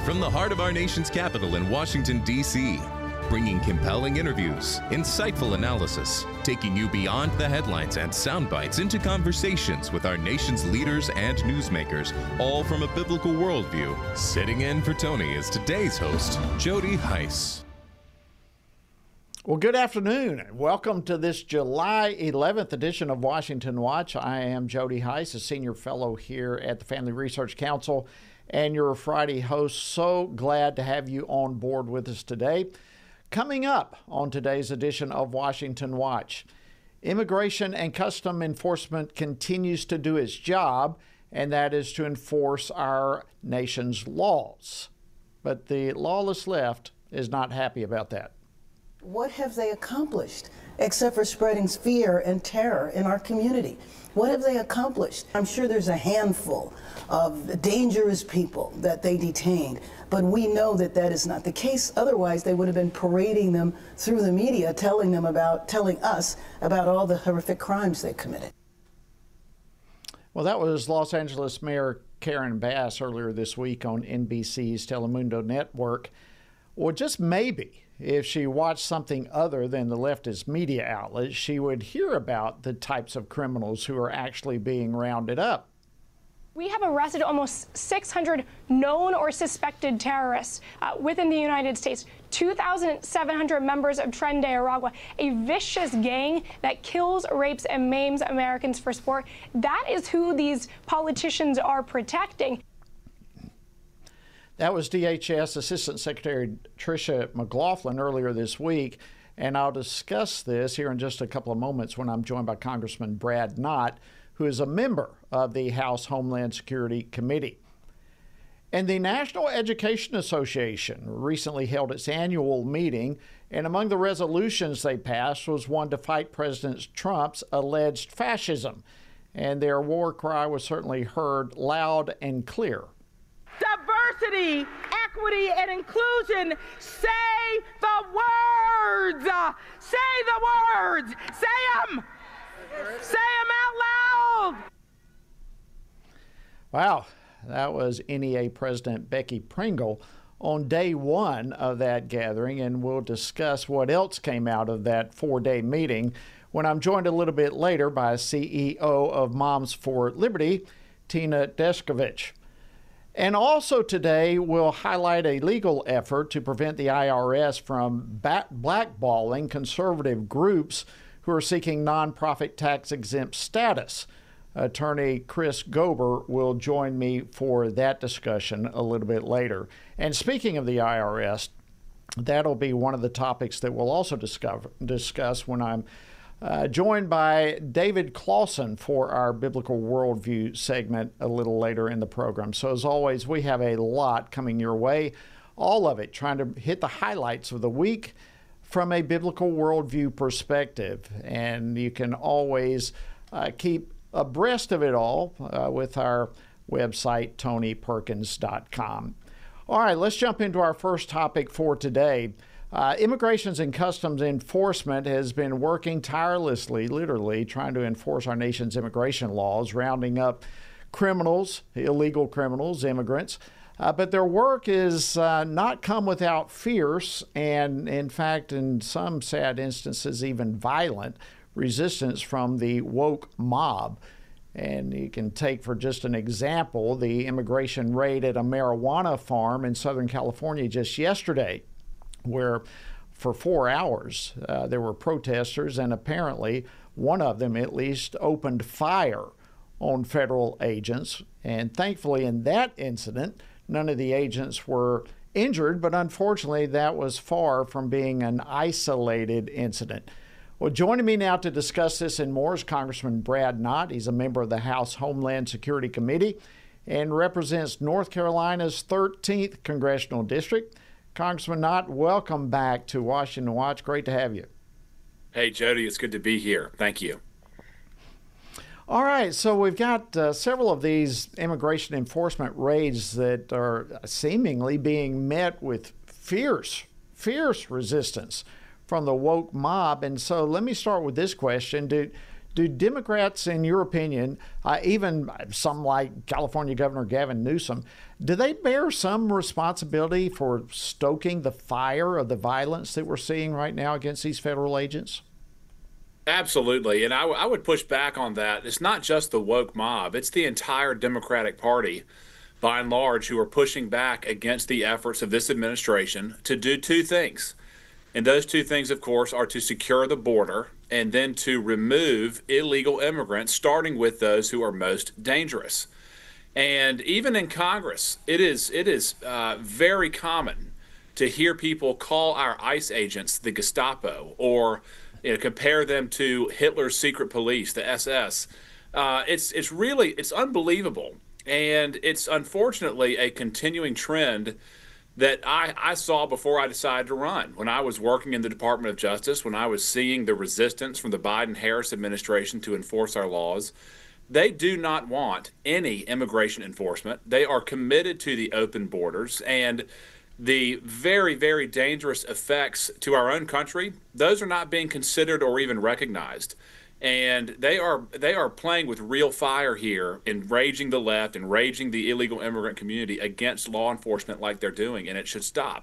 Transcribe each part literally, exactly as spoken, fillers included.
From the heart of our nation's capital in Washington, D C, bringing compelling interviews, insightful analysis, taking you beyond the headlines and sound bites into conversations with our nation's leaders and newsmakers, all from a biblical worldview. Sitting in for Tony is today's host, Jody Hice. Well, good afternoon. Welcome to this July eleventh edition of Washington Watch. I am Jody Hice, a senior fellow here at the Family Research Council, and your Friday host. So glad to have you on board with us today. Coming up on today's edition of Washington Watch, Immigration and Custom Enforcement continues to do its job, and that is to enforce our nation's laws. But the lawless left is not happy about that. What have they accomplished except for spreading fear and terror in our community? What have they accomplished? I'm sure there's a handful of dangerous people that they detained, but we know that that is not the case. Otherwise, they would have been parading them through the media, telling them about, telling us about all the horrific crimes they committed. Well, that was Los Angeles Mayor Karen Bass earlier this week on N B C's Telemundo network. Or just maybe, if she watched something other than the leftist media outlets, she would hear about the types of criminals who are actually being rounded up. We have arrested almost six hundred known or suspected terrorists uh, within the United States, two thousand seven hundred members of Tren de Aragua, a vicious gang that kills, rapes, and maims Americans for sport. That is who these politicians are protecting. That was D H S Assistant Secretary Tricia McLaughlin earlier this week, and I'll discuss this here in just a couple of moments when I'm joined by Congressman Brad Knott, who is a member of the House Homeland Security Committee. And the National Education Association recently held its annual meeting, and among the resolutions they passed was one to fight President Trump's alleged fascism. And their war cry was certainly heard loud and clear. Diversity, equity, and inclusion. Say the words. Say the words. Say them. Say them out loud. Wow, that was N E A President Becky Pringle on day one of that gathering, and we'll discuss what else came out of that four-day meeting when I'm joined a little bit later by C E O of Moms for Liberty, Tina Descovich. And also today, we'll highlight a legal effort to prevent the I R S from blackballing conservative groups who are seeking nonprofit tax-exempt status. Attorney Chris Gober will join me for that discussion a little bit later. And speaking of the I R S, that'll be one of the topics that we'll also discover, discuss when I'm Uh, joined by David Clausen for our Biblical Worldview segment a little later in the program. So as always, we have a lot coming your way, all of it trying to hit the highlights of the week from a Biblical Worldview perspective. And you can always uh, keep abreast of it all uh, with our website, tony perkins dot com. All right, let's jump into our first topic for today. Uh, Immigrations and Customs Enforcement has been working tirelessly, literally, trying to enforce our nation's immigration laws, rounding up criminals, illegal criminals, immigrants. Uh, but their work is uh, not come without fierce and, in fact, in some sad instances, even violent resistance from the woke mob. And you can take, for just an example, the immigration raid at a marijuana farm in Southern California just yesterday, where for four hours uh, there were protesters, and apparently one of them at least opened fire on federal agents. And thankfully in that incident, none of the agents were injured, but unfortunately that was far from being an isolated incident. Well, joining me now to discuss this and more is Congressman Brad Knott. He's a member of the House Homeland Security Committee and represents North Carolina's thirteenth Congressional District. Congressman Knott, welcome back to Washington Watch. Great to have you. Hey, Jody, it's good to be here. Thank you. All right, so we've got uh, several of these immigration enforcement raids that are seemingly being met with fierce, fierce resistance from the woke mob. And so let me start with this question. Do, Do Democrats, in your opinion, uh, even some like California Governor Gavin Newsom, do they bear some responsibility for stoking the fire of the violence that we're seeing right now against these federal agents? Absolutely. And I, w- I would push back on that. It's not just the woke mob, it's the entire Democratic Party, by and large, who are pushing back against the efforts of this administration to do two things. And those two things, of course, are to secure the border and then to remove illegal immigrants, starting with those who are most dangerous. And even in Congress, it is it is uh, very common to hear people call our ICE agents the Gestapo, or you know, compare them to Hitler's secret police, the S S. Uh, it's it's really it's unbelievable, and it's unfortunately a continuing trend that I, I saw before I decided to run. When I was working in the Department of Justice, when I was seeing the resistance from the Biden-Harris administration to enforce our laws, they do not want any immigration enforcement. They are committed to the open borders, and the very, very dangerous effects to our own country, those are not being considered or even recognized. And they are they are playing with real fire here, enraging the left, enraging the illegal immigrant community against law enforcement like they're doing, and it should stop.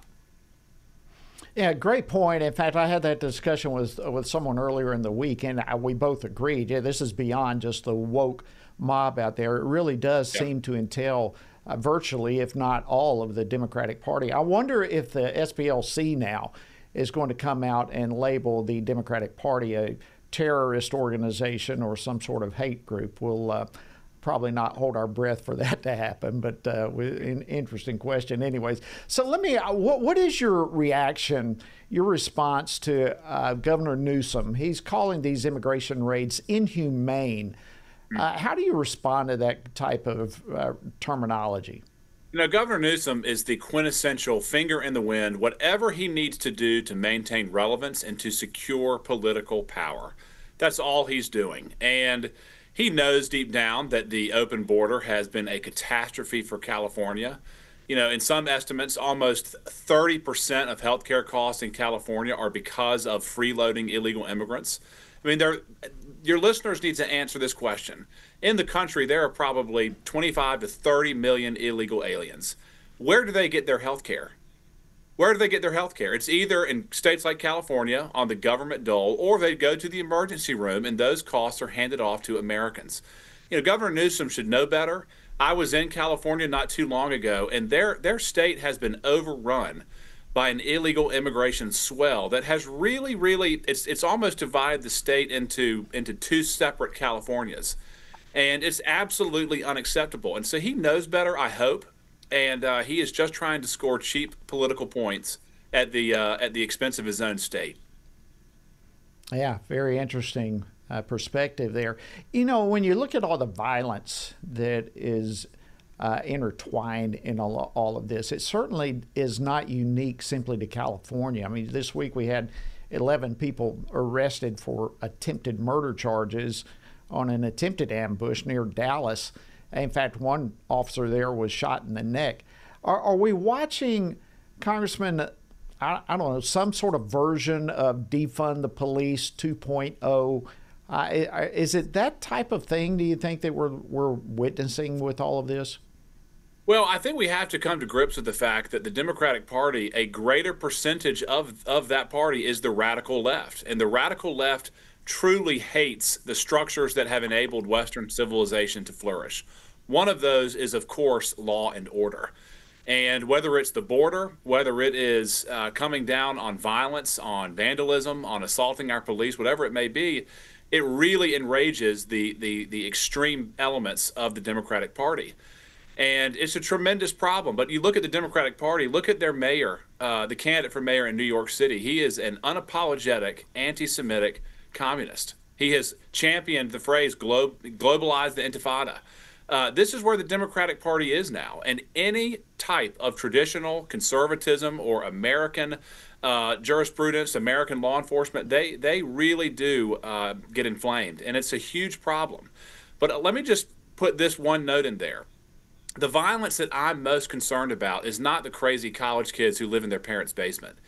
Yeah, great point. In fact, I had that discussion with with someone earlier in the week, and we both agreed, yeah, this is beyond just the woke mob out there. It really does yeah. seem to entail uh, virtually, if not all, of the Democratic Party. I wonder if the S P L C now is going to come out and label the Democratic Party a terrorist organization or some sort of hate group. We'll uh, probably not hold our breath for that to happen, but uh, an interesting question anyways. So let me, uh, what, what is your reaction, your response to uh, Governor Newsom? He's calling these immigration raids inhumane. Uh, how do you respond to that type of uh, terminology? You know, Governor Newsom is the quintessential finger in the wind, whatever he needs to do to maintain relevance and to secure political power. That's all he's doing. And he knows deep down that the open border has been a catastrophe for California. You know, in some estimates, almost thirty percent of healthcare costs in California are because of freeloading illegal immigrants. I mean, there, your listeners need to answer this question. In the country, there are probably twenty-five to thirty million illegal aliens. Where do they get their health care? Where do they get their health care? It's either in states like California on the government dole, or they go to the emergency room, and those costs are handed off to Americans. You know, Governor Newsom should know better. I was in California not too long ago, and their their state has been overrun by an illegal immigration swell that has really, really, it's it's almost divided the state into into two separate Californias. And it's absolutely unacceptable. And so he knows better, I hope, and uh, he is just trying to score cheap political points at the uh, at the expense of his own state. Yeah, very interesting uh, perspective there. You know, when you look at all the violence that is uh, intertwined in all, all of this, it certainly is not unique simply to California. I mean, this week we had eleven people arrested for attempted murder charges on an attempted ambush near Dallas. In fact, one officer there was shot in the neck. Are, are we watching, Congressman, I, I don't know, some sort of version of defund the police two point oh? Uh, is it that type of thing, do you think, that we're, we're witnessing with all of this? Well, I think we have to come to grips with the fact that the Democratic Party, a greater percentage of, of that party is the radical left. And the radical left truly hates the structures that have enabled Western civilization to flourish. One of those is, of course, law and order. And whether it's the border, whether it is uh, coming down on violence, on vandalism, on assaulting our police, whatever it may be, it really enrages the, the, the extreme elements of the Democratic Party. And it's a tremendous problem. But you look at the Democratic Party, look at their mayor, uh, the candidate for mayor in New York City. He is an unapologetic, anti-Semitic communist. He has championed the phrase glo- globalize the intifada. Uh, this is where the Democratic Party is now. And any type of traditional conservatism or American uh, jurisprudence, American law enforcement, they, they really do uh, get inflamed. And it's a huge problem. But uh, let me just put this one note in there. The violence that I'm most concerned about is not the crazy college kids who live in their parents' basement.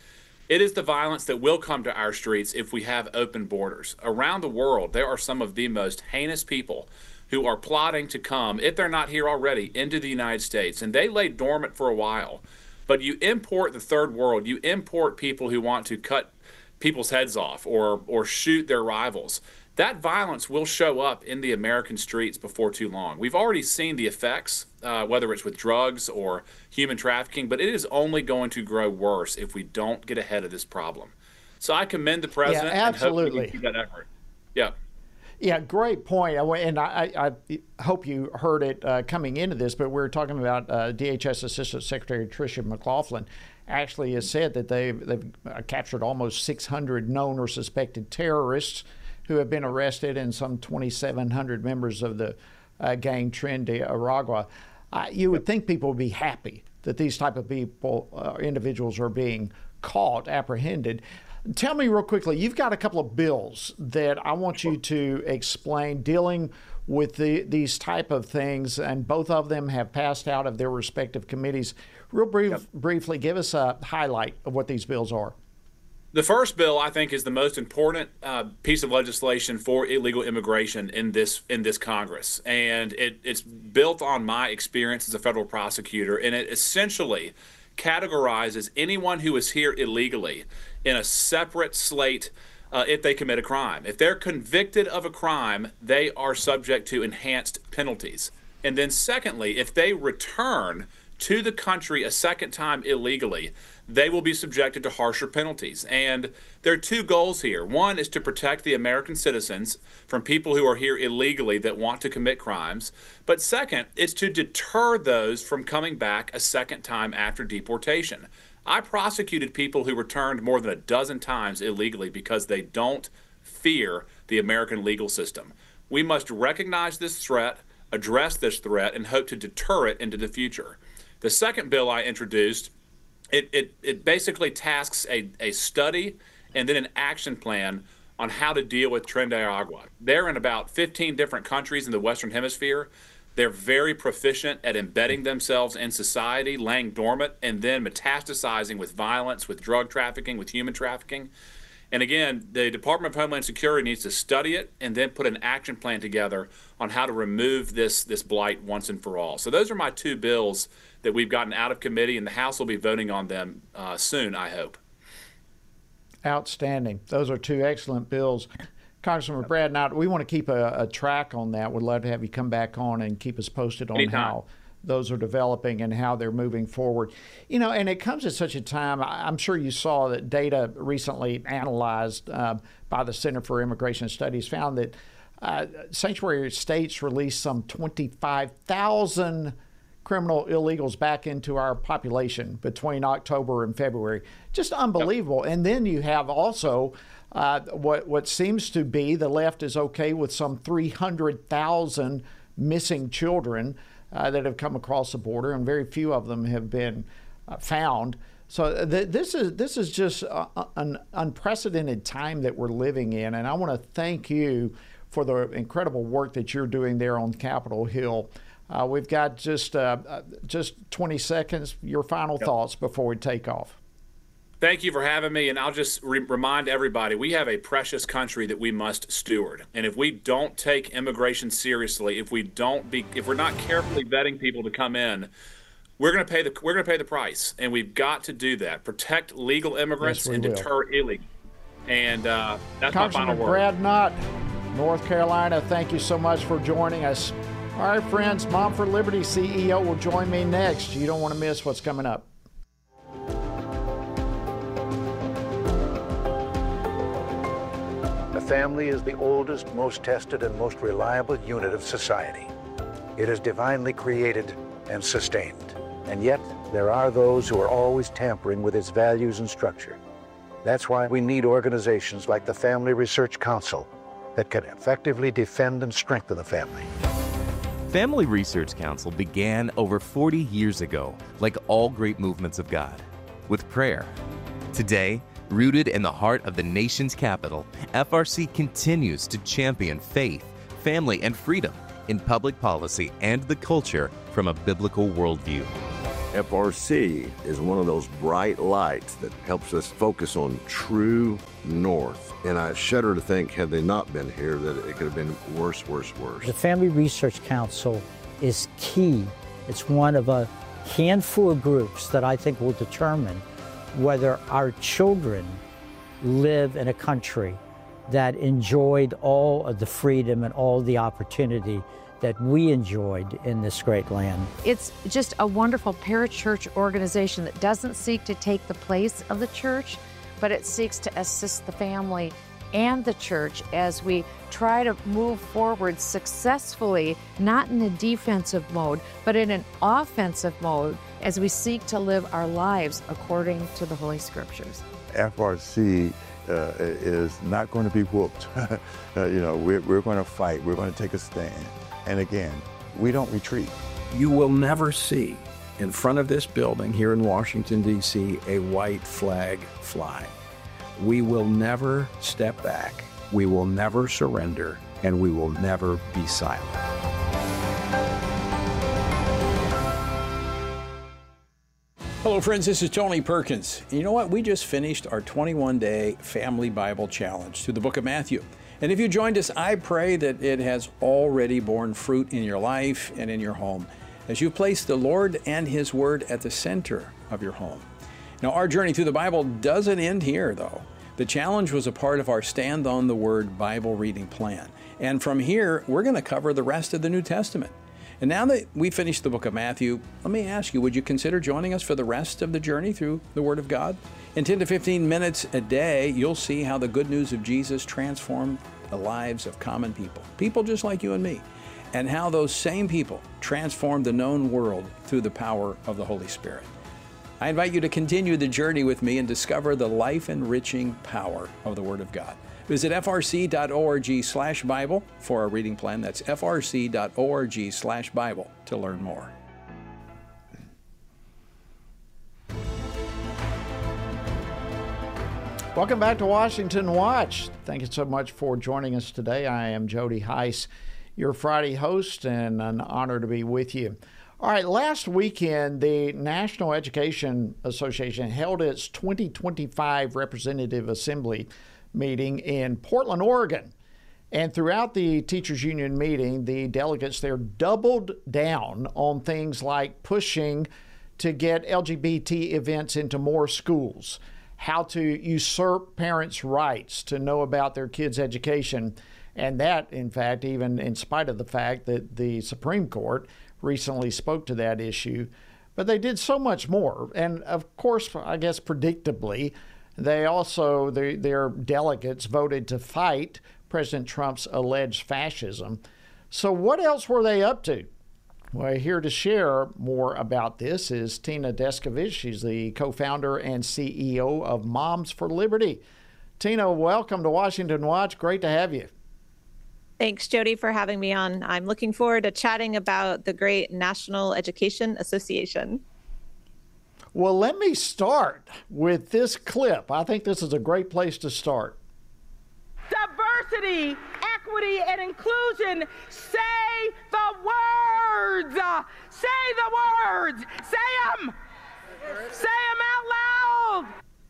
It is the violence that will come to our streets if we have open borders. Around the world, there are some of the most heinous people who are plotting to come, if they're not here already, into the United States. And they lay dormant for a while. But you import the third world, you import people who want to cut people's heads off or, or shoot their rivals. That violence will show up in the American streets before too long. We've already seen the effects, uh, whether it's with drugs or human trafficking, but it is only going to grow worse if we don't get ahead of this problem. So I commend the president yeah, absolutely. and hope we can keep that effort. Yeah. Yeah, great point. And I, I hope you heard it uh, coming into this, but we were talking about uh, D H S Assistant Secretary Tricia McLaughlin actually has said that they've, they've captured almost six hundred known or suspected terrorists who have been arrested, and some twenty-seven hundred members of the uh, gang Tren de Aragua. Uh, you would think people would be happy that these type of people, uh, individuals, are being caught, apprehended. Tell me real quickly, you've got a couple of bills that I want you to explain dealing with the, these type of things, and both of them have passed out of their respective committees. Real brief, yep. briefly, give us a highlight of what these bills are. The first bill, I think, is the most important uh, piece of legislation for illegal immigration in this in this Congress. And it, it's built on my experience as a federal prosecutor, and it essentially categorizes anyone who is here illegally in a separate slate uh, if they commit a crime. If they're convicted of a crime, they are subject to enhanced penalties. And then secondly, if they return to the country a second time illegally, they will be subjected to harsher penalties. And there are two goals here. One is to protect the American citizens from people who are here illegally that want to commit crimes. But second, it's to deter those from coming back a second time after deportation. I prosecuted people who returned more than a dozen times illegally because they don't fear the American legal system. We must recognize this threat, address this threat, and hope to deter it into the future. The second bill I introduced, it, it, it basically tasks a, a study and then an action plan on how to deal with Tren de Aragua. They're in about fifteen different countries in the Western Hemisphere. They're very proficient at embedding themselves in society, laying dormant, and then metastasizing with violence, with drug trafficking, with human trafficking. And again, the Department of Homeland Security needs to study it and then put an action plan together on how to remove this, this blight once and for all. So those are my two bills that we've gotten out of committee, and the House will be voting on them uh, soon, I hope. Outstanding. Those are two excellent bills. Congressman Brad Nott, we want to keep a, a track on that. We'd love to have you come back on and keep us posted on Anytime. how those are developing and how they're moving forward. You know, and it comes at such a time, I'm sure you saw that data recently analyzed uh, by the Center for Immigration Studies found that uh, sanctuary states released some twenty-five thousand criminal illegals back into our population between October and February. Just unbelievable. Yep. And then you have also uh, what, what seems to be the left is okay with some three hundred thousand missing children Uh, that have come across the border, and very few of them have been uh, found. So th- this is this is just uh, an unprecedented time that we're living in, and I want to thank you for the incredible work that you're doing there on Capitol Hill. Uh, we've got just uh, just twenty seconds. Your final yep. thoughts before we take off. Thank you for having me, and I'll just re- remind everybody, we have a precious country that we must steward. And if we don't take immigration seriously, if we don't be, if we're not carefully vetting people to come in, we're going to pay the we're going to pay the price. And we've got to do that. Protect legal immigrants yes, and will. deter illegal. And uh, that's Congressman my final word. Brad Nott, North Carolina, thank you so much for joining us. All right, friends, Mom for Liberty C E O will join me next. You don't want to miss what's coming up. The family is the oldest, most tested, and most reliable unit of society. It is divinely created and sustained. And yet, there are those who are always tampering with its values and structure. That's why we need organizations like the Family Research Council that can effectively defend and strengthen the family. Family Research Council began over forty years ago, like all great movements of God, with prayer. Today, rooted in the heart of the nation's capital, F R C continues to champion faith, family, and freedom in public policy and the culture from a biblical worldview. F R C is one of those bright lights that helps us focus on true north. And I shudder to think, had they not been here, that it could have been worse, worse, worse. The Family Research Council is key. It's one of a handful of groups that I think will determine whether our children live in a country that enjoyed all of the freedom and all the opportunity that we enjoyed in this great land. It's just a wonderful parachurch organization that doesn't seek to take the place of the church, but it seeks to assist the family and the church as we try to move forward successfully, not in a defensive mode, but in an offensive mode as we seek to live our lives according to the Holy Scriptures. F R C uh, is not going to be whooped. uh, you know, we're, we're going to fight. We're going to take a stand. And again, we don't retreat. You will never see in front of this building here in Washington, D C, a white flag fly. We will never step back. We will never surrender, and we will never be silent. Hello, friends. This is Tony Perkins. You know what? We just finished our twenty-one day Family Bible Challenge through the book of Matthew. And if you joined us, I pray that it has already borne fruit in your life and in your home as you place the Lord and His Word at the center of your home. Now, our journey through the Bible doesn't end here, though. The challenge was a part of our Stand on the Word Bible reading plan. And from here, we're going to cover the rest of the New Testament. And now that we finished the book of Matthew, let me ask you, would you consider joining us for the rest of the journey through the Word of God? In ten to fifteen minutes a day, you'll see how the good news of Jesus transformed the lives of common people, people just like you and me, and how those same people transformed the known world through the power of the Holy Spirit. I invite you to continue the journey with me and discover the life-enriching power of the Word of God. Visit f r c dot org slash Bible for our reading plan. That's f r c dot org slash Bible to learn more. Welcome back to Washington Watch. Thank you so much for joining us today. I am Jody Heiss, your Friday host, and an honor to be with you. All right, last weekend, the National Education Association held its twenty twenty-five Representative Assembly meeting in Portland, Oregon. And throughout the teachers union meeting, the delegates there doubled down on things like pushing to get L G B T events into more schools, how to usurp parents' rights to know about their kids' education. And that, in fact, even in spite of the fact that the Supreme Court recently spoke to that issue. But they did so much more. And of course, I guess predictably, they also, the, their delegates voted to fight President Trump's alleged fascism. So what else were they up to? Well, here to share more about this is Tina Descovich. She's the co-founder and C E O of Moms for Liberty. Tina, welcome to Washington Watch. Great to have you. Thanks, Jody, for having me on. I'm looking forward to chatting about the great National Education Association. Well, let me start with this clip. I think this is a great place to start. Diversity, equity, and inclusion. Say the words. Say the words. Say them. Say them out loud.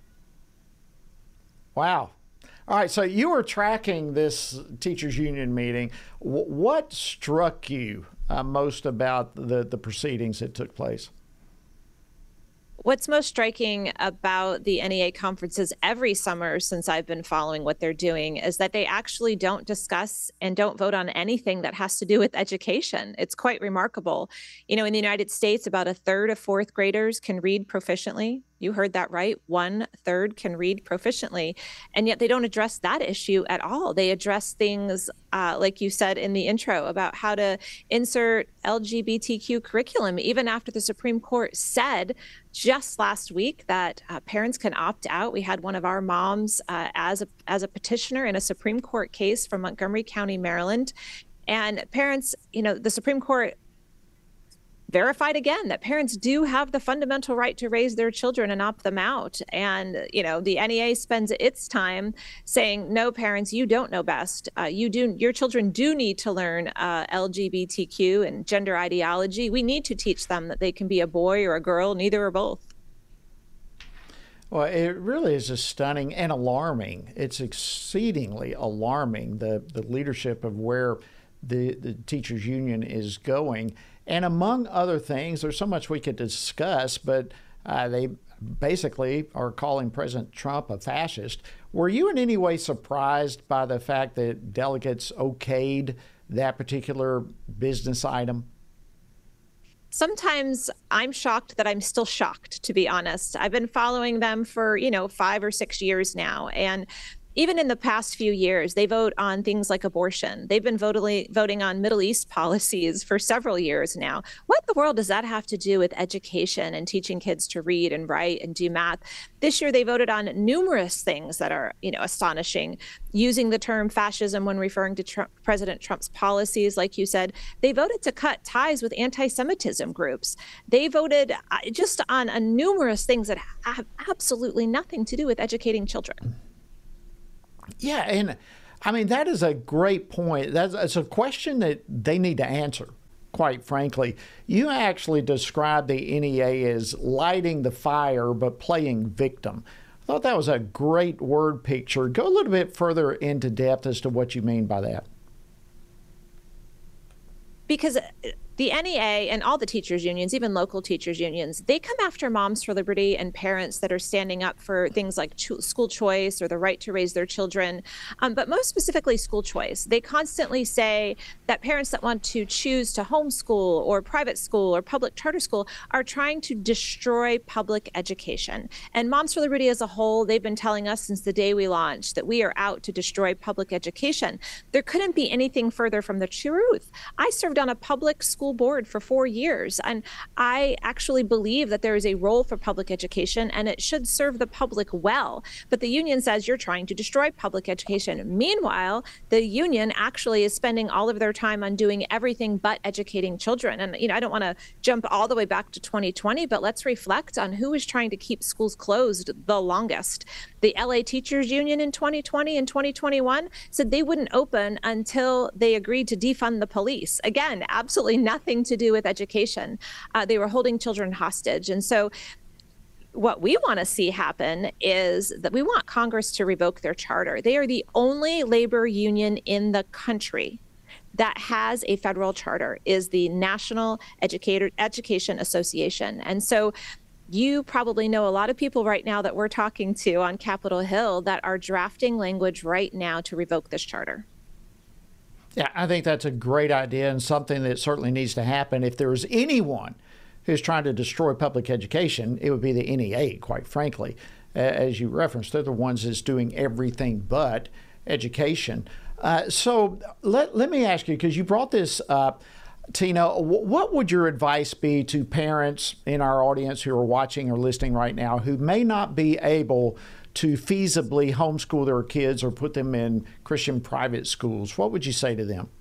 Wow. All right, so you were tracking this teachers union meeting. W- what struck you uh, most about the, the proceedings that took place? What's most striking about the N E A conferences every summer since I've been following what they're doing is that they actually don't discuss and don't vote on anything that has to do with education. It's quite remarkable. You know, in the United States, about a third of fourth graders can read proficiently. You heard that right. One third can read proficiently. And yet they don't address that issue at all. They address things, uh, like you said in the intro, about how to insert L G B T Q curriculum, even after the Supreme Court said just last week that uh, parents can opt out. We had one of our moms uh, as a as a petitioner in a Supreme Court case from Montgomery County, Maryland. And parents, you know, the Supreme Court verified again that parents do have the fundamental right to raise their children and opt them out. And, you know, the N E A spends its time saying, no, parents, you don't know best. Uh, you do, your children do need to learn uh, L G B T Q and gender ideology. We need to teach them that they can be a boy or a girl, neither or both. Well, it really is just stunning and alarming. It's exceedingly alarming, the, the leadership of where the, the teachers union is going. And among other things, there's so much we could discuss, but uh, they basically are calling President Trump a fascist. Were you in any way surprised by the fact that delegates okayed that particular business item? Sometimes I'm shocked that I'm still shocked, to be honest. I've been following them for, you know, five or six years now. And even in the past few years, they vote on things like abortion. They've been voting, voting on Middle East policies for several years now. What in the world does that have to do with education and teaching kids to read and write and do math? This year, they voted on numerous things that are, you know, astonishing. Using the term fascism when referring to Trump, President Trump's policies, like you said, they voted to cut ties with anti-Semitism groups. They voted just on a numerous things that have absolutely nothing to do with educating children. Yeah, and I mean, that is a great point. That's, that's a question that they need to answer, quite frankly. You actually described the N E A as lighting the fire but playing victim. I thought that was a great word picture. Go a little bit further into depth as to what you mean by that. Because the N E A and all the teachers unions, even local teachers unions, they come after Moms for Liberty and parents that are standing up for things like cho- school choice or the right to raise their children, um, but most specifically school choice. They constantly say that parents that want to choose to homeschool or private school or public charter school are trying to destroy public education. And Moms for Liberty as a whole, they've been telling us since the day we launched that we are out to destroy public education. There couldn't be anything further from the truth. I served on a public school board for four years. And I actually believe that there is a role for public education and it should serve the public well. But the union says you're trying to destroy public education. Meanwhile, the union actually is spending all of their time on doing everything but educating children. And, you know, I don't want to jump all the way back to twenty twenty, but let's reflect on who is trying to keep schools closed the longest. The L A Teachers Union in twenty twenty and twenty twenty-one said they wouldn't open until they agreed to defund the police. Again, absolutely nothing to do with education. Uh, they were holding children hostage. And so what we want to see happen is that we want Congress to revoke their charter. They are the only labor union in the country that has a federal charter, is the National Educator, Education Association. And so you probably know a lot of people right now that we're talking to on Capitol Hill that are drafting language right now to revoke this charter. Yeah, I think that's a great idea and something that certainly needs to happen. If there's anyone who's trying to destroy public education, it would be the N E A, quite frankly. As you referenced, they're the ones that's doing everything but education. Uh, so let, let me ask you, because you brought this up, Tina, what would your advice be to parents in our audience who are watching or listening right now who may not be able to feasibly homeschool their kids or put them in Christian private schools? What would you say to them?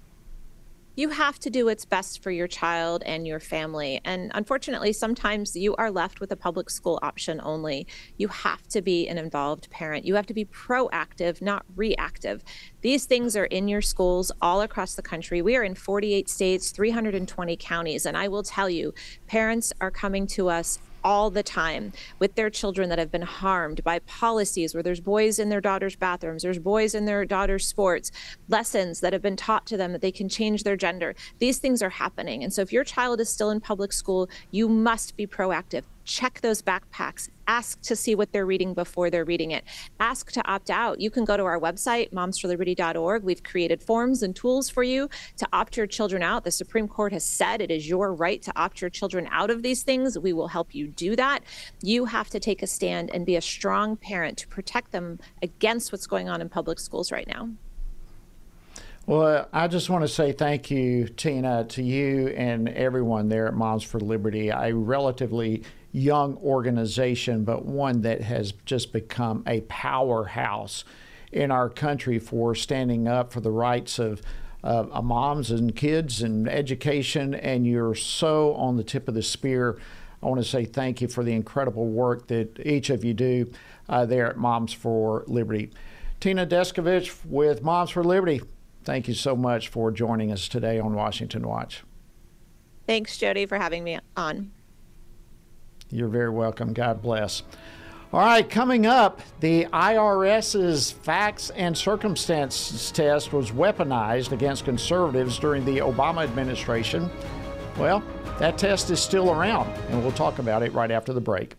You have to do what's best for your child and your family. And unfortunately, sometimes you are left with a public school option only. You have to be an involved parent. You have to be proactive, not reactive. These things are in your schools all across the country. We are in forty-eight states, three hundred twenty counties. And I will tell you, parents are coming to us all the time with their children that have been harmed by policies where there's boys in their daughters' bathrooms, there's boys in their daughters' sports, lessons that have been taught to them that they can change their gender. These things are happening. And so if your child is still in public school, you must be proactive. Check those backpacks. Ask to see what they're reading before they're reading it. Ask to opt out. You can go to our website, moms for liberty dot org. We've created forms and tools for you to opt your children out. The Supreme Court has said it is your right to opt your children out of these things. We will help you do that. You have to take a stand and be a strong parent to protect them against what's going on in public schools right now. Well, I just want to say thank you, Tina, to you and everyone there at Moms for Liberty, a relatively young organization, but one that has just become a powerhouse in our country for standing up for the rights of uh, moms and kids and education, and you're so on the tip of the spear. I want to say thank you for the incredible work that each of you do uh, there at Moms for Liberty. Tina Descovich with Moms for Liberty, thank you so much for joining us today on Washington Watch. Thanks, Jody, for having me on. You're very welcome. God bless. All right, coming up, the I R S's facts and circumstances test was weaponized against conservatives during the Obama administration. Well, that test is still around, and we'll talk about it right after the break.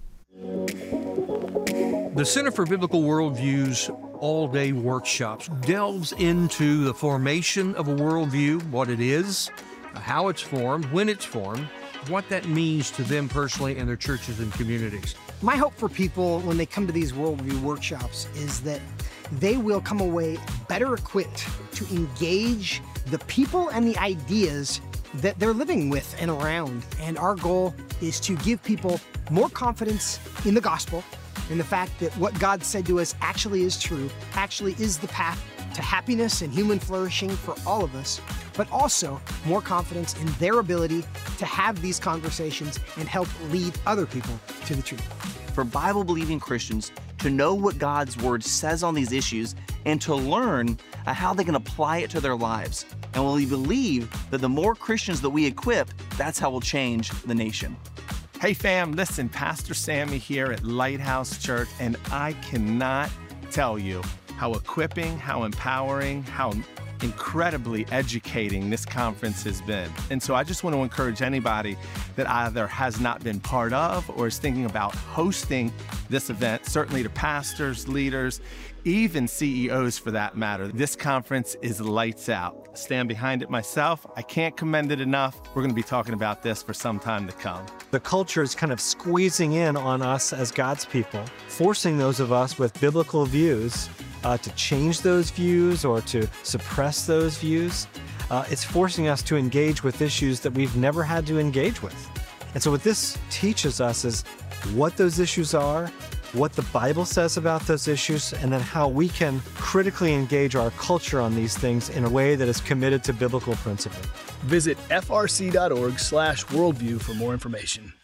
The Center for Biblical Worldview's all-day workshops delves into the formation of a worldview, what it is, how it's formed, when it's formed, what that means to them personally and their churches and communities. My hope for people when they come to these worldview workshops is that they will come away better equipped to engage the people and the ideas that they're living with and around. And our goal is to give people more confidence in the gospel, in the fact that what God said to us actually is true, actually is the path to happiness and human flourishing for all of us, but also more confidence in their ability to have these conversations and help lead other people to the truth. For Bible-believing Christians to know what God's Word says on these issues and to learn uh, how they can apply it to their lives. And we believe that the more Christians that we equip, that's how we'll change the nation. Hey fam, listen, Pastor Sammy here at Lighthouse Church, and I cannot tell you how equipping, how empowering, how incredibly educating this conference has been. And so I just want to encourage anybody that either has not been part of or is thinking about hosting this event, certainly to pastors, leaders, even C E Os for that matter. This conference is lights out. I stand behind it myself. I can't commend it enough. We're going to be talking about this for some time to come. The culture is kind of squeezing in on us as God's people, forcing those of us with biblical views uh, to change those views or to suppress those views. Uh, it's forcing us to engage with issues that we've never had to engage with. And so what this teaches us is what those issues are, what the Bible says about those issues, and then how we can critically engage our culture on these things in a way that is committed to biblical principle. Visit f r c dot org slash worldview for more information.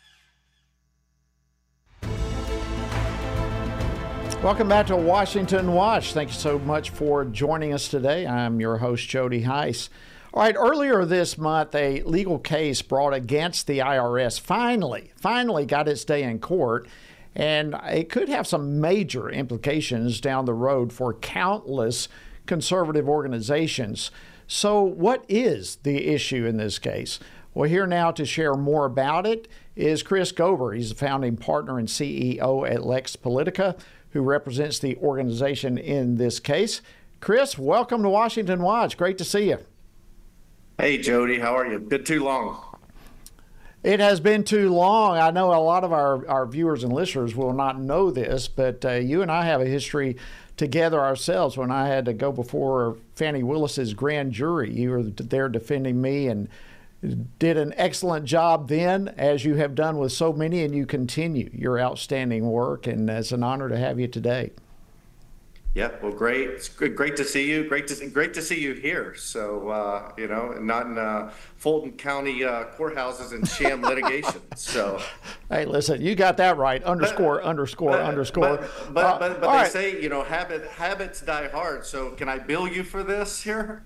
Welcome back to Washington Watch. Thank you so much for joining us today. I'm your host, Jody Heiss. All right, earlier this month, a legal case brought against the I R S finally, finally got its day in court. And it could have some major implications down the road for countless conservative organizations. So what is the issue in this case? Well, here now to share more about it is Chris Gover. He's the founding partner and C E O at Lex Politica, who represents the organization in this case. Chris, welcome to Washington Watch. Great to see you. Hey, Jody. How are you? Been too long. It has been too long. I know a lot of our, our viewers and listeners will not know this, but uh, you and I have a history together ourselves. When I had to go before Fannie Willis's grand jury, you were there defending me and did an excellent job then, as you have done with so many, and you continue your outstanding work, and it's an honor to have you today. Yeah, well, great. It's good, great to see you. Great to great to see you here. So, uh, you know, not in uh, Fulton County uh, courthouses and sham litigation. So, hey, listen, you got that right. Underscore, but, underscore, but, underscore. But but, uh, but, but they right. say, you know, habit habits die hard. So, can I bill you for this here?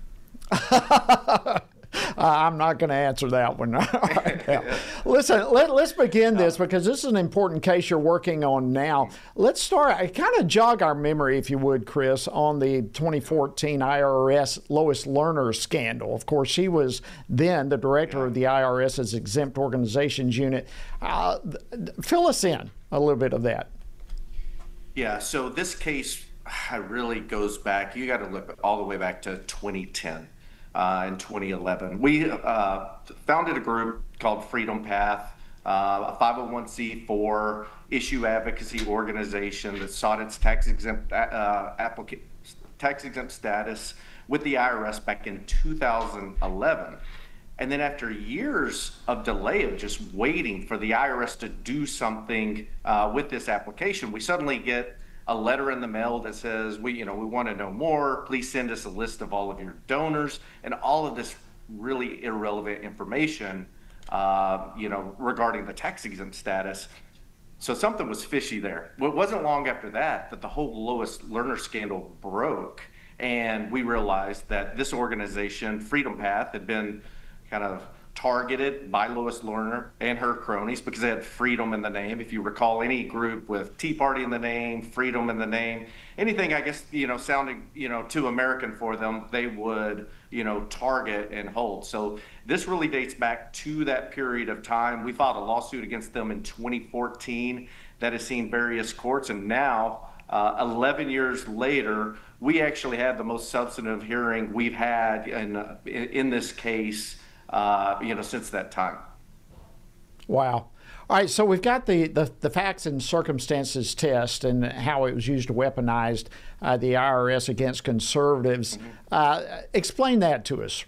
Uh, I'm not going to answer that one. Right, yeah. Listen, let, let's begin this because this is an important case you're working on now. Let's start, kind of jog our memory, if you would, Chris, on the twenty fourteen I R S Lois Lerner scandal. Of course, she was then the director yeah. of the I R S's Exempt Organizations Unit. Uh, fill us in a little bit of that. Yeah, so this case really goes back, you got to look all the way back to twenty ten. Uh, in twenty eleven. We uh, founded a group called Freedom Path, uh, a five oh one c four issue advocacy organization that sought its tax exempt uh, applica- tax exempt status with the I R S back in two thousand eleven. And then after years of delay of just waiting for the I R S to do something uh, with this application, we suddenly get a letter in the mail that says, we, you know, we want to know more. Please send us a list of all of your donors, and all of this really irrelevant information, uh, you know, regarding the tax exempt status. So something was fishy there. Well, it wasn't long after that that the whole Lois Lerner scandal broke, and we realized that this organization, Freedom Path, had been kind of targeted by Lois Lerner and her cronies because they had freedom in the name. If you recall, any group with Tea Party in the name, freedom in the name, anything, I guess, you know, sounding, you know, too American for them, they would, you know, target and hold. So this really dates back to that period of time. We filed a lawsuit against them in twenty fourteen that has seen various courts, and now uh, eleven years later, we actually had the most substantive hearing we've had in, uh, in, in this case Uh, you know, since that time. Wow. All right, so we've got the, the, the facts and circumstances test and how it was used to weaponize uh, the I R S against conservatives. Mm-hmm. Uh, explain that to us.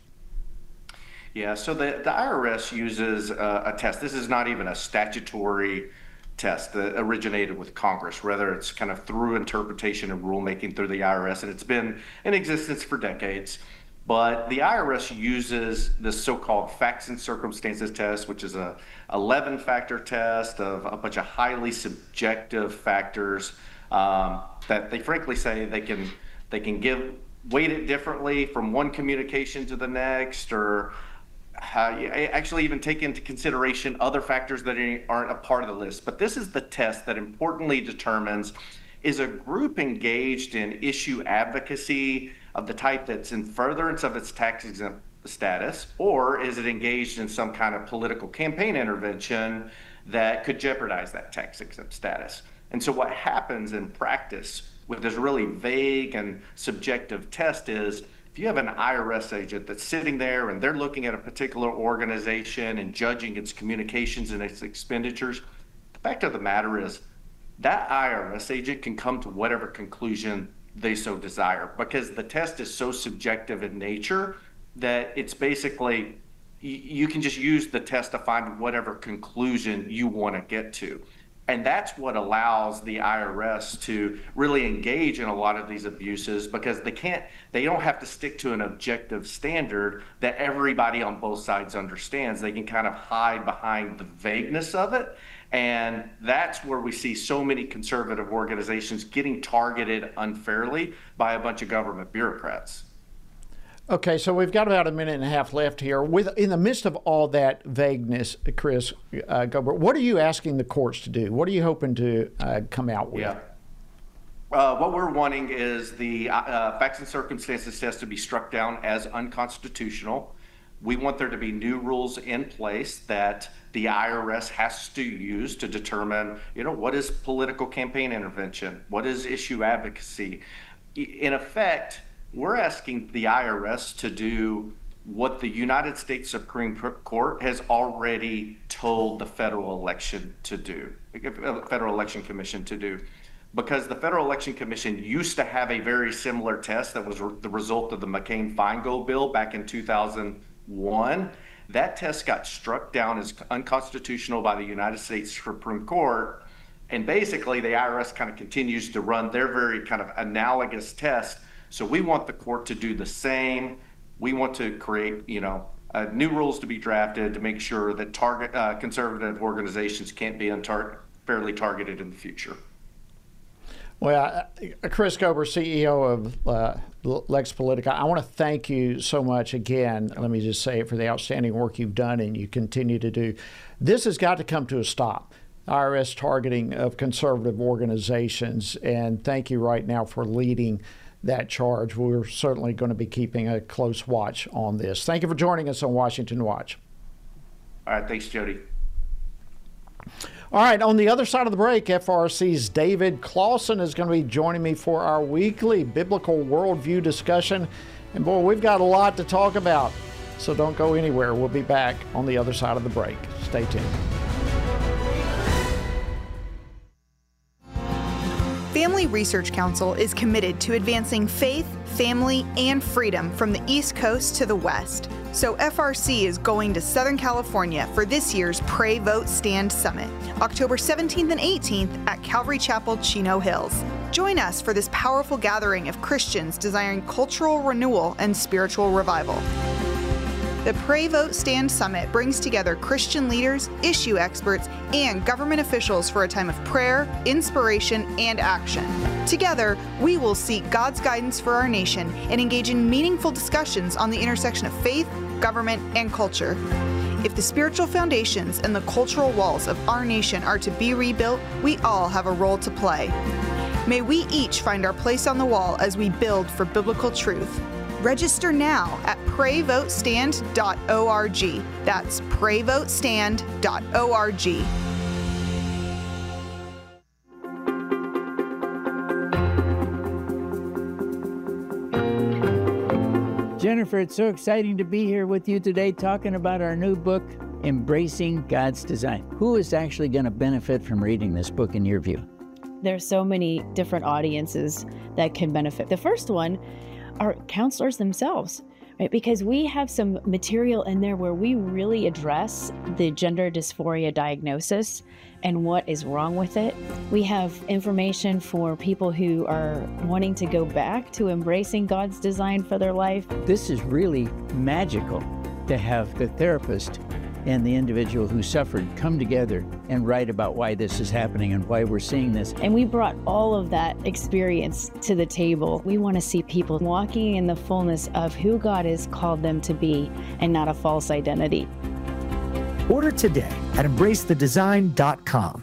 Yeah, so the, the I R S uses uh, a test. This is not even a statutory test that originated with Congress. Rather, it's kind of through interpretation and rulemaking through the I R S, and it's been in existence for decades. But the I R S uses the so-called facts and circumstances test, which is a eleven factor test of a bunch of highly subjective factors um, that they frankly say they can they can give weight it differently from one communication to the next, or uh, actually even take into consideration other factors that aren't a part of the list. But this is the test that importantly determines, is a group engaged in issue advocacy of the type that's in furtherance of its tax exempt status, or is it engaged in some kind of political campaign intervention that could jeopardize that tax exempt status? And so what happens in practice with this really vague and subjective test is, if you have an I R S agent that's sitting there and they're looking at a particular organization and judging its communications and its expenditures, the fact of the matter is that I R S agent can come to whatever conclusion they so desire, because the test is so subjective in nature that it's basically, you can just use the test to find whatever conclusion you want to get to. And that's what allows the I R S to really engage in a lot of these abuses, because they can't, they don't have to stick to an objective standard that everybody on both sides understands. They can kind of hide behind the vagueness of it. And that's where we see so many conservative organizations getting targeted unfairly by a bunch of government bureaucrats. Okay, so we've got about a minute and a half left here. With in the midst of all that vagueness, Chris uh, Gobert, what are you asking the courts to do? What are you hoping to uh, come out with? Yeah. Uh, what we're wanting is the uh, facts and circumstances test to be struck down as unconstitutional. We want there to be new rules in place that the I R S has to use to determine, you know, what is political campaign intervention? What is issue advocacy? In effect, we're asking the I R S to do what the United States Supreme Court has already told the Federal Election to do, Federal Election Commission to do. Because the Federal Election Commission used to have a very similar test that was the result of the McCain-Feingold bill back in two thousand one. That test got struck down as unconstitutional by the United States Supreme Court. And basically, the I R S kind of continues to run their very kind of analogous test. So we want the court to do the same. We want to create, you know, uh, new rules to be drafted to make sure that target uh, conservative organizations can't be untar- fairly targeted in the future. Well, uh, Chris Gobert, C E O of uh, Lex Politica, I want to thank you so much again. Let me just say it for the outstanding work you've done and you continue to do. This has got to come to a stop. I R S targeting of conservative organizations, and thank you right now for leading that charge. We're certainly going to be keeping a close watch on this. Thank you for joining us on Washington Watch. All right, thanks, Jody. All right, on the other side of the break, F R C's David Clawson is going to be joining me for our weekly biblical worldview discussion. And boy, we've got a lot to talk about, so don't go anywhere. We'll be back on the other side of the break. Stay tuned. Family Research Council is committed to advancing faith, family, and freedom from the East Coast to the West. So F R C is going to Southern California for this year's Pray, Vote, Stand Summit, October seventeenth and eighteenth at Calvary Chapel, Chino Hills. Join us for this powerful gathering of Christians desiring cultural renewal and spiritual revival. The Pray, Vote, Stand Summit brings together Christian leaders, issue experts, and government officials for a time of prayer, inspiration, and action. Together, we will seek God's guidance for our nation and engage in meaningful discussions on the intersection of faith, government, and culture. If the spiritual foundations and the cultural walls of our nation are to be rebuilt, we all have a role to play. May we each find our place on the wall as we build for biblical truth. Register now at pray vote stand dot org. That's pray vote stand dot org. Jennifer, it's so exciting to be here with you today talking about our new book, Embracing God's Design. Who is actually going to benefit from reading this book in your view? There's so many different audiences that can benefit. The first one are counselors themselves, right? Because we have some material in there where we really address the gender dysphoria diagnosis and what is wrong with it. We have information for people who are wanting to go back to embracing God's design for their life. This is really magical to have the therapist and the individual who suffered come together and write about why this is happening and why we're seeing this. And we brought all of that experience to the table. We want to see people walking in the fullness of who God has called them to be and not a false identity. Order today at embrace the design dot com.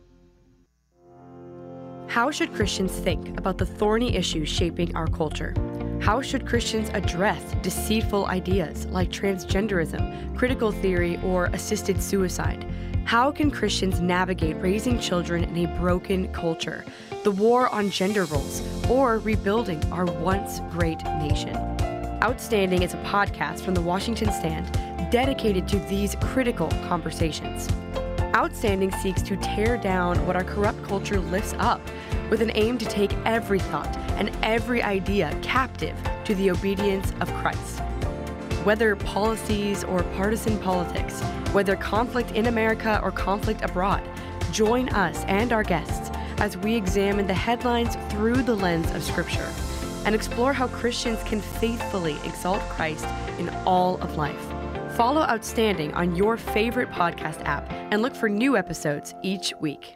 How should Christians think about the thorny issues shaping our culture? How should Christians address deceitful ideas like transgenderism, critical theory, or assisted suicide? How can Christians navigate raising children in a broken culture, the war on gender roles, or rebuilding our once great nation? Outstanding is a podcast from the Washington Stand dedicated to these critical conversations. Outstanding seeks to tear down what our corrupt culture lifts up with an aim to take every thought and every idea captive to the obedience of Christ. Whether policies or partisan politics, whether conflict in America or conflict abroad, join us and our guests as we examine the headlines through the lens of Scripture and explore how Christians can faithfully exalt Christ in all of life. Follow Outstanding on your favorite podcast app and look for new episodes each week.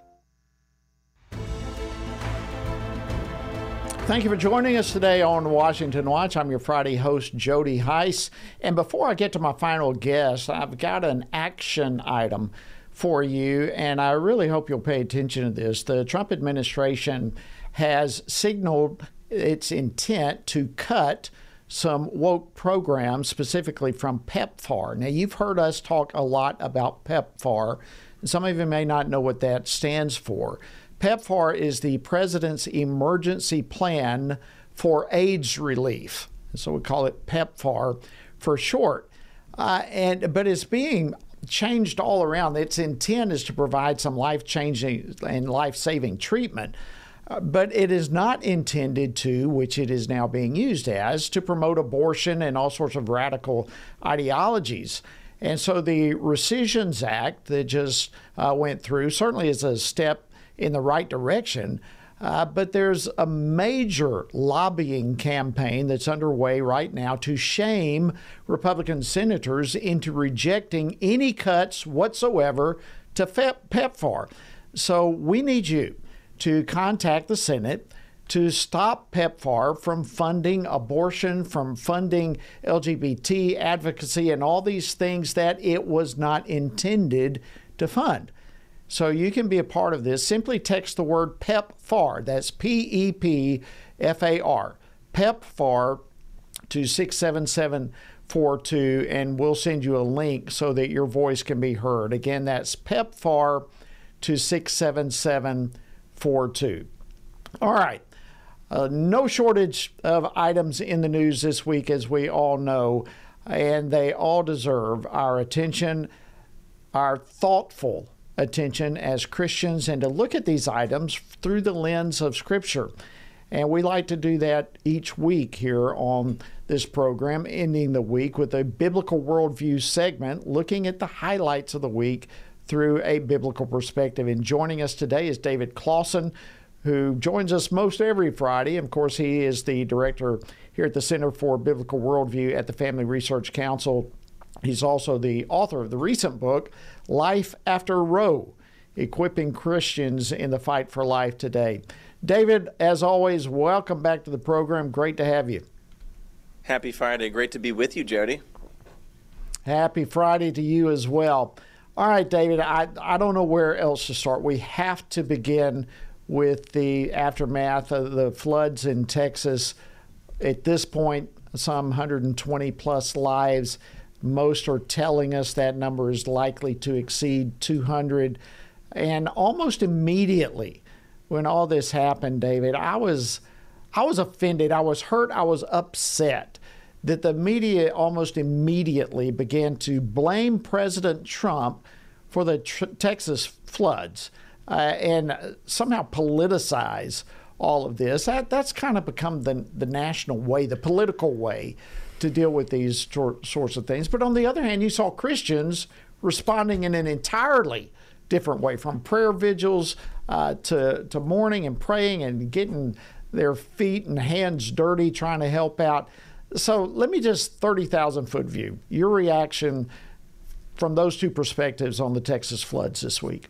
Thank you for joining us today on Washington Watch. I'm your Friday host, Jody Heiss. And before I get to my final guest, I've got an action item for you, and I really hope you'll pay attention to this. The Trump administration has signaled its intent to cut some woke programs, specifically from PEPFAR. Now, you've heard us talk a lot about PEPFAR. Some of you may not know what that stands for. PEPFAR is the President's Emergency Plan for AIDS Relief. So we call it PEPFAR for short. Uh, and but it's being changed all around. Its intent is to provide some life-changing and life-saving treatment. Uh, but it is not intended to, which it is now being used as, to promote abortion and all sorts of radical ideologies. And so the Rescissions Act that just uh, went through certainly is a step in the right direction, uh, but there's a major lobbying campaign that's underway right now to shame Republican senators into rejecting any cuts whatsoever to PEPFAR. So we need you to contact the Senate to stop PEPFAR from funding abortion, from funding L G B T advocacy, and all these things that it was not intended to fund. So you can be a part of this. Simply text the word PEPFAR, that's P E P F A R, PEPFAR, to six seven seven four two, and we'll send you a link so that your voice can be heard. Again, that's PEPFAR to six seven seven four two. All right. Uh, no shortage of items in the news this week, as we all know, and they all deserve our attention, our thoughtful attention as Christians, and to look at these items through the lens of Scripture. And we like to do that each week here on this program, ending the week with a biblical worldview segment, looking at the highlights of the week through a biblical perspective. And joining us today is David Closson, who joins us most every Friday. Of course, he is the director here at the Center for Biblical Worldview at the Family Research Council. He's also the author of the recent book, Life After Roe, Equipping Christians in the Fight for Life Today. David, as always, welcome back to the program. Great to have you. Happy Friday. Great to be with you, Jody. Happy Friday to you as well. All right, David, I, I don't know where else to start. We have to begin with the aftermath of the floods in Texas. At this point, some one hundred twenty plus lives. Most are telling us that number is likely to exceed two hundred. And almost immediately, when all this happened, David, I was I was offended, I was hurt, I was upset that the media almost immediately began to blame President Trump for the tr- Texas floods uh, and somehow politicize all of this. That That's kind of become the, the national way, the political way to deal with these tor- sorts of things. But on the other hand, you saw Christians responding in an entirely different way, from prayer vigils uh, to, to mourning and praying and getting their feet and hands dirty trying to help out. So let me just thirty thousand foot view, your reaction from those two perspectives on the Texas floods this week.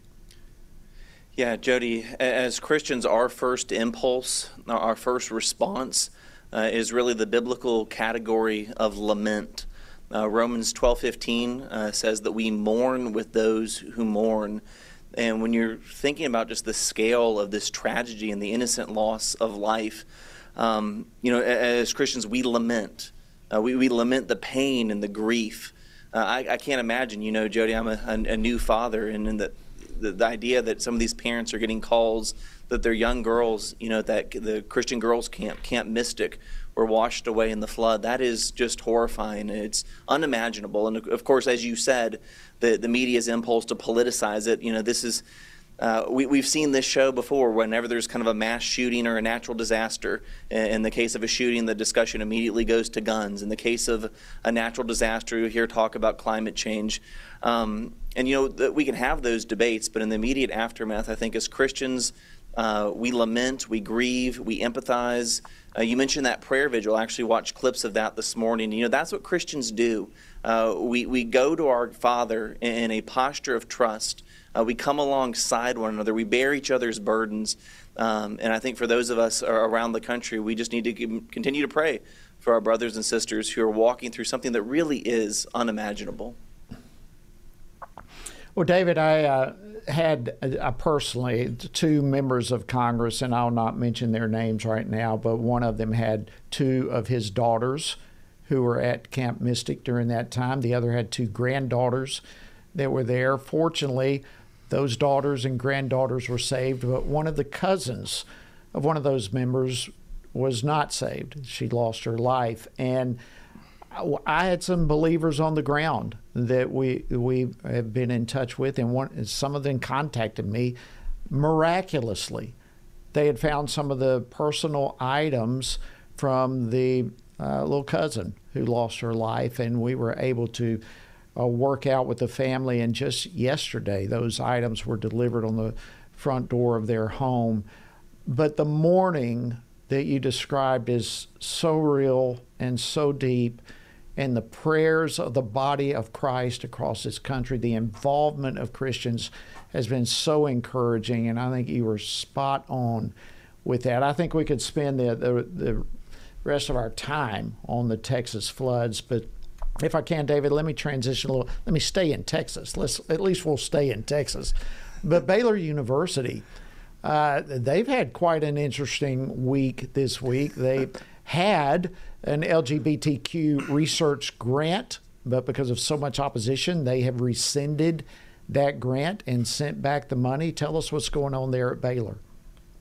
Yeah, Jody, as Christians, our first impulse, our first response uh, is really the biblical category of lament. Uh, Romans twelve fifteen uh, says that we mourn with those who mourn. And when you're thinking about just the scale of this tragedy and the innocent loss of life, um, you know, as Christians, we lament. Uh, we, we lament the pain and the grief. Uh, I, I can't imagine, you know, Jody, I'm a, a, a new father, and, and the, the, the idea that some of these parents are getting calls that their young girls, you know, that the Christian Girls Camp, Camp Mystic, were washed away in the flood. That is just horrifying. It's unimaginable. And of course, as you said, the, the media's impulse to politicize it, you know, this is, uh, we, we've seen this show before. Whenever there's kind of a mass shooting or a natural disaster, in the case of a shooting, the discussion immediately goes to guns. In the case of a natural disaster, you hear talk about climate change. Um, and, you know, that we can have those debates, but in the immediate aftermath, I think as Christians, Uh, we lament, we grieve, we empathize. Uh, you mentioned that prayer vigil. I actually watched clips of that this morning. You know, that's what Christians do. Uh, we, we go to our Father in a posture of trust. Uh, we come alongside one another. We bear each other's burdens. Um, and I think for those of us around the country, we just need to continue to pray for our brothers and sisters who are walking through something that really is unimaginable. Well, David, I uh, had uh, personally two members of Congress, and I'll not mention their names right now, but one of them had two of his daughters who were at Camp Mystic during that time. The other had two granddaughters that were there. Fortunately, those daughters and granddaughters were saved, but one of the cousins of one of those members was not saved. She lost her life. And I had some believers on the ground that we we have been in touch with, and one, some of them contacted me. Miraculously, they had found some of the personal items from the uh, little cousin who lost her life, and we were able to uh, work out with the family. And just yesterday, those items were delivered on the front door of their home. But the mourning that you described is so real and so deep. And the prayers of the body of Christ across this country, the involvement of Christians has been so encouraging, and I think you were spot on with that. I think we could spend the, the, the rest of our time on the Texas floods, but if I can, David, let me transition a little. Let me stay in Texas. Let's, at least we'll stay in Texas. But Baylor University, uh, they've had quite an interesting week this week. They had an L G B T Q research grant, but because of so much opposition, they have rescinded that grant and sent back the money. Tell us what's going on there at Baylor.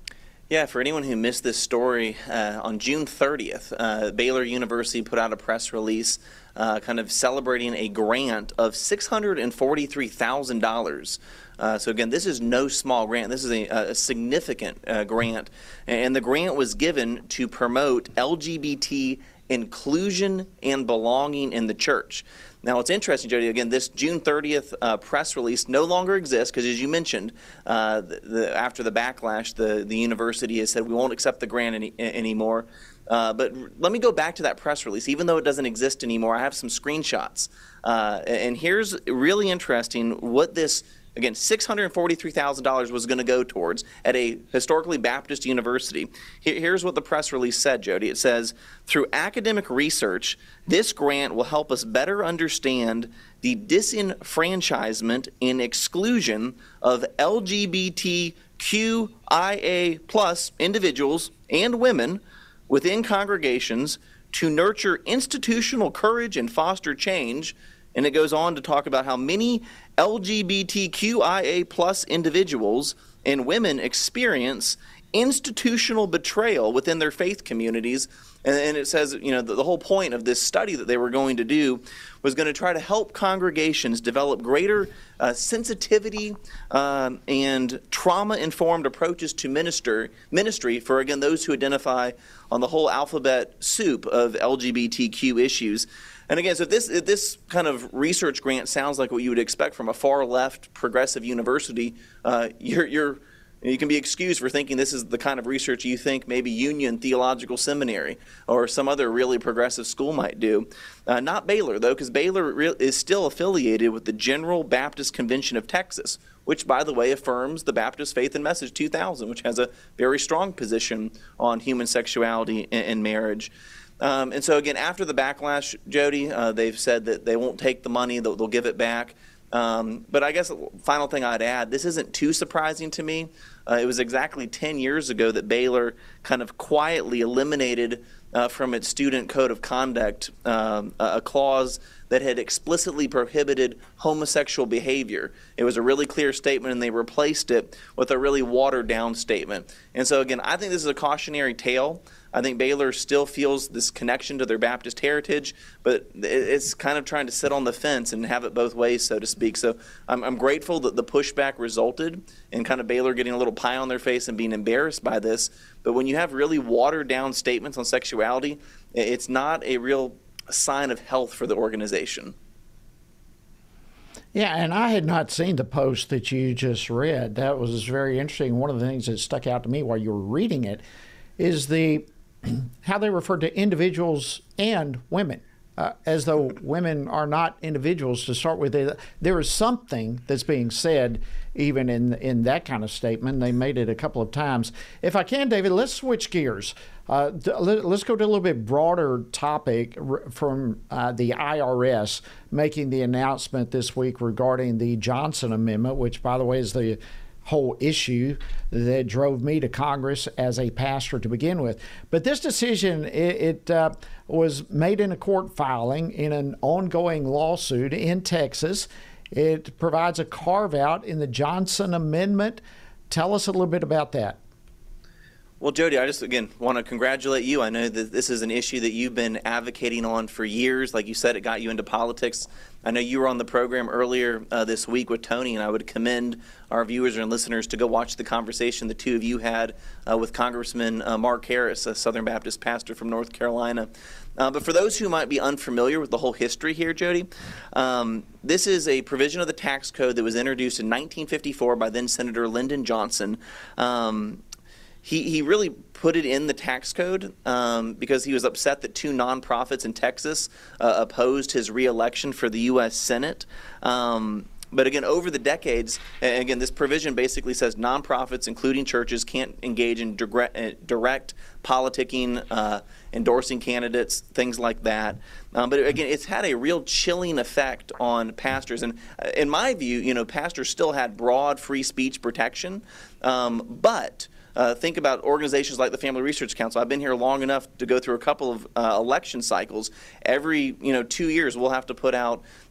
Yeah, for anyone who missed this story, uh, on June thirtieth, uh, Baylor University put out a press release uh, kind of celebrating a grant of six hundred forty-three thousand dollars. Uh, so again, this is no small grant. This is a, a significant uh, grant. And the grant was given to promote L G B T inclusion and belonging in the church. Now, it's interesting, Jody, again, this June thirtieth uh, press release no longer exists because, as you mentioned, uh, the, the, after the backlash, the, the university has said we won't accept the grant any, anymore. Uh, but let me go back to that press release. Even though it doesn't exist anymore, I have some screenshots. Uh, and here's really interesting what this, again, six hundred forty-three thousand dollars was going to go towards at a historically Baptist university. Here's what the press release said, Jody. It says, through academic research, this grant will help us better understand the disenfranchisement and exclusion of L G B T Q I A plus individuals and women within congregations to nurture institutional courage and foster change. And it goes on to talk about how many L G B T Q I A plus individuals and women experience institutional betrayal within their faith communities. And, and it says, you know, the, the whole point of this study that they were going to do was going to try to help congregations develop greater uh, sensitivity um, and trauma-informed approaches to minister ministry for, again, those who identify on the whole alphabet soup of L G B T Q issues. And again, so if this, if this kind of research grant sounds like what you would expect from a far-left progressive university, uh, you're, you're, you can be excused for thinking this is the kind of research you think maybe Union Theological Seminary or some other really progressive school might do. Uh, not Baylor, though, because Baylor re- is still affiliated with the General Baptist Convention of Texas, which, by the way, affirms the Baptist Faith and Message two thousand, which has a very strong position on human sexuality and, and marriage. Um, and so, again, after the backlash, Jody, uh, they've said that they won't take the money, they'll, they'll give it back. Um, but I guess the final thing I'd add, this isn't too surprising to me. Uh, it was exactly ten years ago that Baylor kind of quietly eliminated uh, from its student code of conduct um, a, a clause that had explicitly prohibited homosexual behavior. It was a really clear statement, and they replaced it with a really watered-down statement. And so, again, I think this is a cautionary tale. I think Baylor still feels this connection to their Baptist heritage, but it's kind of trying to sit on the fence and have it both ways, so to speak. So I'm, I'm grateful that the pushback resulted in kind of Baylor getting a little pie on their face and being embarrassed by this. But when you have really watered-down statements on sexuality, it's not a real sign of health for the organization. Yeah, and I had not seen the post that you just read. That was very interesting. One of the things that stuck out to me while you were reading it is the how they referred to individuals and women, uh, as though women are not individuals to start with. There is something that's being said even in in that kind of statement. They made it a couple of times. If I can, David, let's switch gears. Uh, let's go to a little bit broader topic from uh, the I R S making the announcement this week regarding the Johnson Amendment, which, by the way, is the whole issue that drove me to Congress as a pastor to begin with. But this decision, it, it uh, was made in a court filing in an ongoing lawsuit in Texas. It provides a carve-out in the Johnson Amendment. Tell us a little bit about that. Well, Jody, I just, again, want to congratulate you. I know that this is an issue that you've been advocating on for years. Like you said, it got you into politics. I know you were on the program earlier uh, this week with Tony, and I would commend our viewers and listeners to go watch the conversation the two of you had uh, with Congressman uh, Mark Harris, a Southern Baptist pastor from North Carolina. Uh, but for those who might be unfamiliar with the whole history here, Jody, um, this is a provision of the tax code that was introduced in nineteen fifty-four by then Senator Lyndon Johnson. Um, He, he really put it in the tax code um, because he was upset that two nonprofits in Texas uh, opposed his reelection for the U S Senate. Um, but again, over the decades, and again, this provision basically says nonprofits, including churches, can't engage in direct, direct politicking, uh, endorsing candidates, things like that. Um, but again, it's had a real chilling effect on pastors. And in my view, you know, pastors still had broad free speech protection, um, but Uh, think about organizations like the Family Research Council. I've been here long enough to go through a couple of uh, election cycles. Every you know two years, we'll have to put out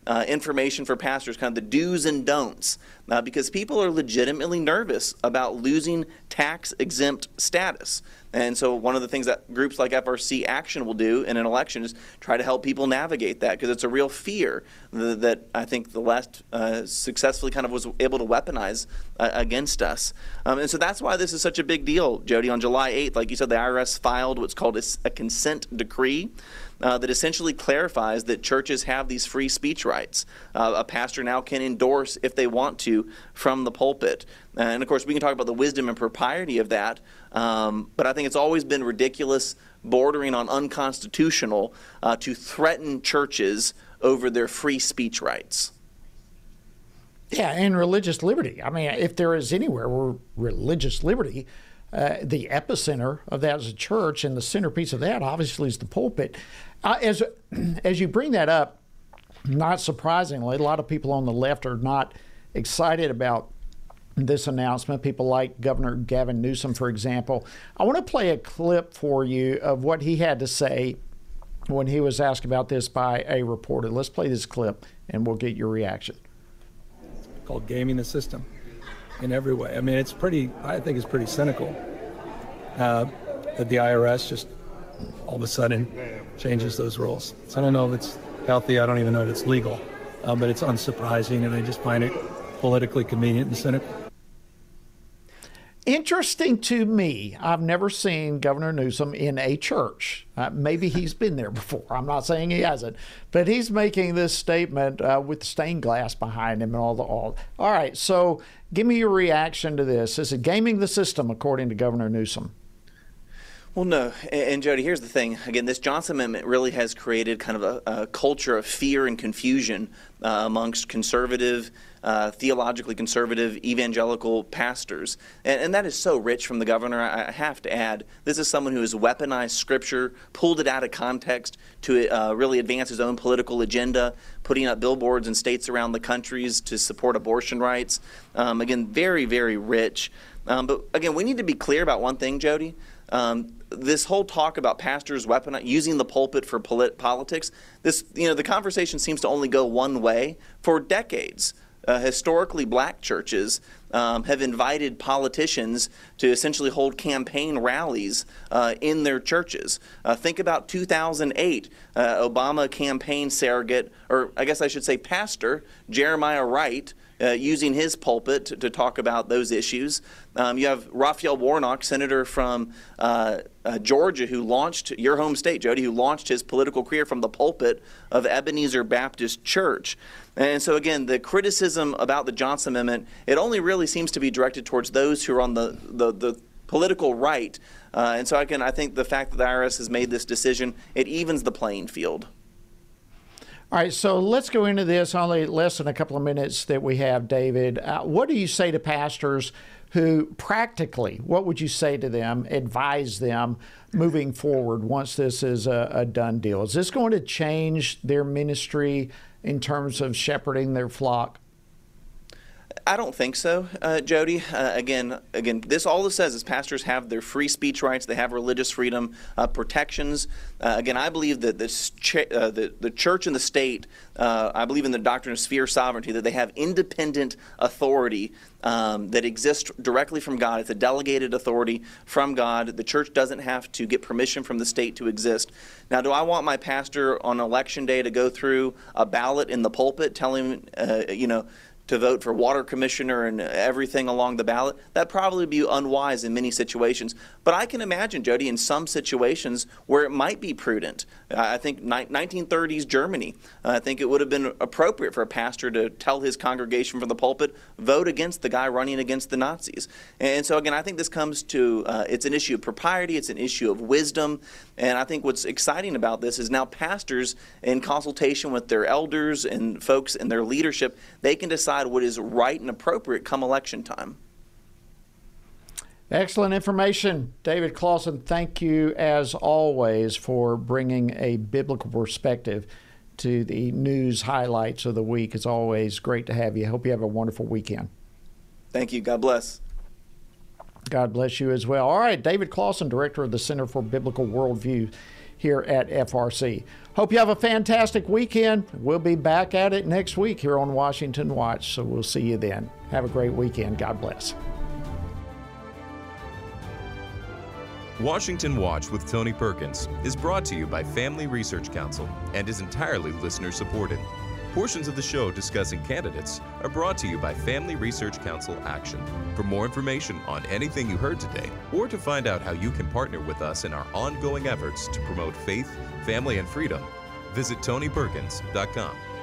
uh, information for pastors, kind of the do's and don'ts, uh, because people are legitimately nervous about losing tax-exempt status. And so one of the things that groups like F R C Action will do in an election is try to help people navigate that, because it's a real fear that, that I think the left uh, successfully kind of was able to weaponize uh, against us. Um, and so that's why this is such a big deal, Jody. On July eighth, like you said, the I R S filed what's called a, a consent decree uh, that essentially clarifies that churches have these free speech rights. Uh, a pastor now can endorse, if they want to, from the pulpit. Uh, and of course, we can talk about the wisdom and propriety of that, um, but I think it's always been ridiculous, bordering on unconstitutional, uh, to threaten churches over their free speech rights. Yeah, and religious liberty. I mean, if there is anywhere where religious liberty, uh, the epicenter of that is a church, and the centerpiece of that obviously is the pulpit. Uh, as as you bring that up, not surprisingly, a lot of people on the left are not excited about this announcement. People like Governor Gavin Newsom, for example. I want to play a clip for you of what he had to say when he was asked about this by a reporter. Let's play this clip, and we'll get your reaction. Called gaming the system in every way. I mean, it's pretty, I think it's pretty cynical uh, that the I R S just all of a sudden changes those rules. So I don't know if it's healthy. I don't even know if it's legal, uh, but it's unsurprising, and I just find it politically convenient and cynical. Interesting to me, I've never seen Governor Newsom in a church. Uh, maybe he's been there before. I'm not saying he hasn't, but he's making this statement uh, with stained glass behind him and all the all. All right, so give me your reaction to this. Is it gaming the system, according to Governor Newsom? Well, no. And, and Jody, here's the thing. Again, this Johnson Amendment really has created kind of a, a culture of fear and confusion uh, amongst conservative, uh, theologically conservative, evangelical pastors. And, and that is so rich from the governor. I, I have to add, this is someone who has weaponized Scripture, pulled it out of context to uh, really advance his own political agenda, putting up billboards in states around the countries to support abortion rights. Um, again, very, very rich. Um, but again, we need to be clear about one thing, Jody. Um, this whole talk about pastors weapon using the pulpit for polit- politics, this, you know, the conversation seems to only go one way. For decades, uh, historically black churches um, have invited politicians to essentially hold campaign rallies uh, in their churches. Uh, think about two thousand eight, uh, Obama campaign surrogate, or I guess I should say pastor, Jeremiah Wright, Uh, using his pulpit to, to talk about those issues. Um, you have Raphael Warnock, senator from uh, uh, Georgia, who launched, your home state, Jody, who launched his political career from the pulpit of Ebenezer Baptist Church. And so again, the criticism about the Johnson Amendment, it only really seems to be directed towards those who are on the, the, the political right. Uh, and so again, I think the fact that the I R S has made this decision, it evens the playing field. All right, so let's go into this. Only less than a couple of minutes that we have, David. Uh, what do you say to pastors who practically, what would you say to them, advise them moving forward once this is a, a done deal? Is this going to change their ministry in terms of shepherding their flock? I don't think so, uh, Jody. Uh, again, again, this all this says is pastors have their free speech rights. They have religious freedom uh, protections. Uh, again, I believe that this ch- uh, the the church and the state. Uh, I believe in the doctrine of sphere sovereignty, that they have independent authority um, that exists directly from God. It's a delegated authority from God. The church doesn't have to get permission from the state to exist. Now, do I want my pastor on election day to go through a ballot in the pulpit, telling him, uh, you know, to vote for water commissioner and everything along the ballot? That'd probably be unwise in many situations. But I can imagine, Jody, in some situations where it might be prudent. I think nineteen thirties Germany, I think it would have been appropriate for a pastor to tell his congregation from the pulpit, vote against the guy running against the Nazis. And so again, I think this comes to, uh, it's an issue of propriety, it's an issue of wisdom. And I think what's exciting about this is now pastors, in consultation with their elders and folks in their leadership, they can decide what is right and appropriate come election time. Excellent information. David Closson, thank you as always for bringing a biblical perspective to the news highlights of the week. It's always great to have you. I hope you have a wonderful weekend. Thank you. God bless. God bless you as well. All right, David Closson, director of the Center for Biblical Worldview here at F R C. Hope you have a fantastic weekend. We'll be back at it next week here on Washington Watch, so we'll see you then. Have a great weekend. God bless. Washington Watch with Tony Perkins is brought to you by Family Research Council and is entirely listener-supported. Portions of the show discussing candidates are brought to you by Family Research Council Action. For more information on anything you heard today, or to find out how you can partner with us in our ongoing efforts to promote faith, family, and freedom, visit tony perkins dot com.